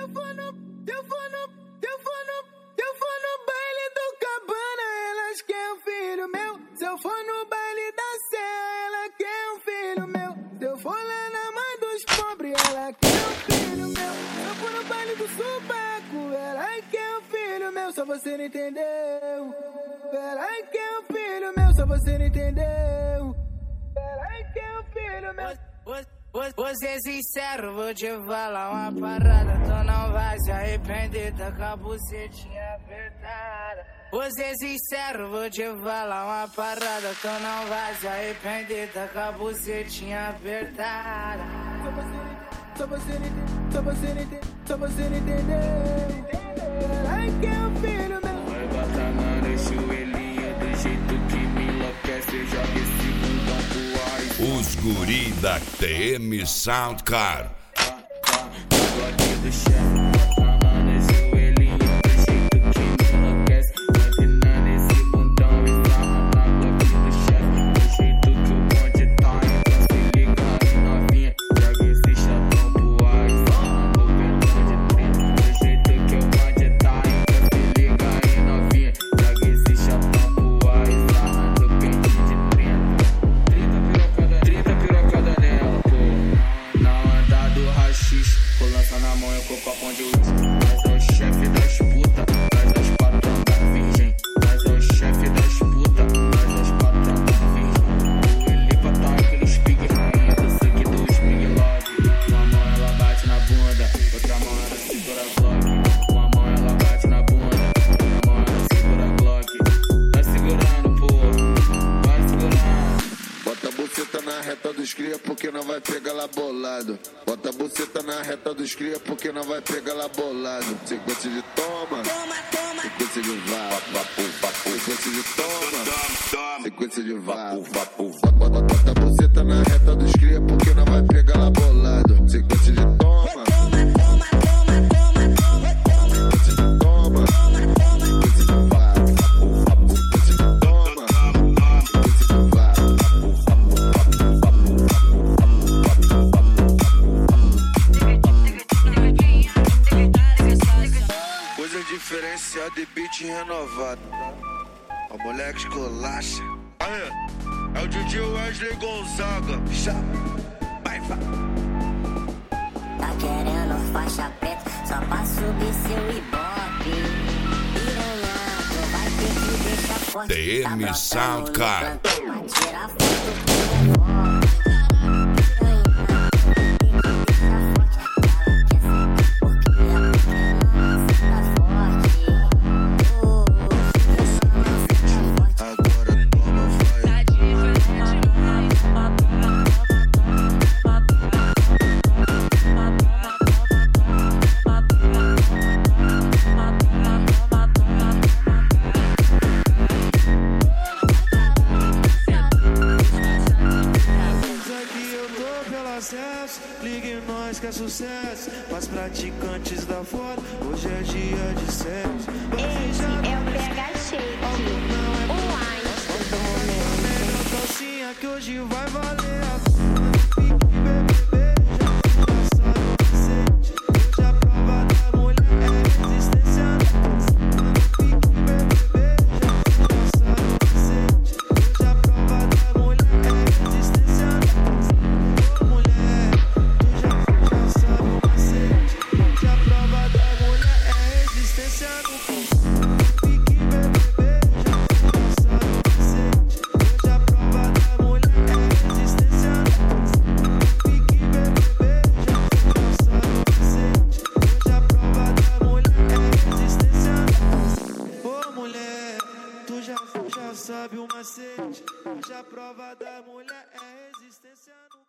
baile do Cabana, elas querem um filho meu. Se eu for no baile da Sé, ela quer um filho meu. Se eu for lá na mãe dos pobres, ela quer um filho meu. Se eu for no baile do Subaco, ela quer um filho meu. Só você não entendeu. Ela quer um filho meu, só você não entendeu. Ela quer um filho meu. Vou ser sincero, vou te falar uma parada. Tu não vai se arrepender, tá com a bucetinha apertada. Vou ser sincero, vou te falar uma parada. Tu não vai se arrepender, tá com a bucetinha apertada. Só você não entendeu. Ela quer um filho meu. Vai botar no joelhinho do jeito que me enlouquece. Joga esse bundão pro ar. Os guri da TM Soundcar. Glock do chefe. Botando no joelhinho do jeito que me enlouquece. Empinando esse bundão e sarrando na Glock do chefe. Do jeito que o bonde tá, então se liga aí novinha. Joga esse chatão pro ar e sarrando o pentão de 30. Do jeito que o bonde tá, então se liga aí novinha. Joga esse chatão pro ar e sarrando o pentão de 30. 30 pirocada nela, pô. Na onda do rachixe, vou lançar na mão e com o copão de uísque. Nós é o chefe das puta, nós é os patrão da virgem. Nós é o chefe das puta, nós é os patrão da virgem. O Elipa tá aquele speak, rainha do sangue do Spring Love. Uma mão ela bate na bunda, outra mão ela segura a Glock. Uma mão ela bate na bunda, outra mão ela segura a Glock. Vai segurando, pô, vai segurando. Bota a buceta na reta dos cria porque não vai pegar lá bolado. Bota a buceta na reta dos cria porque não vai pegar lá bolado. Sequência de toma, sequência de vapo, sequência de toma, sequência de vapo. Bota a buceta na reta dos cria porque não vai pegar lá bolado. Sequência de toma, sequência de toma, sequência de vapo, sequência de toma, sequência de vapo. Coisa diferenciada e beat renovado. A moleque escolacha. Aê, é o DJ Wesley Gonzaga. Vai. Tá querendo faixa preta só pra subir seu ibope. Piranha, tu vai ter que deixar forte. TM Soundcar. Vai tirar foto com o ligue nós que é sucesso. Mas praticantes da foto, hoje é dia de sexo. Esse é o PH Shake, o Einstein do momento. Calcinha que hoje vai valer a sabe o macete, hoje a prova da mulher é resistência no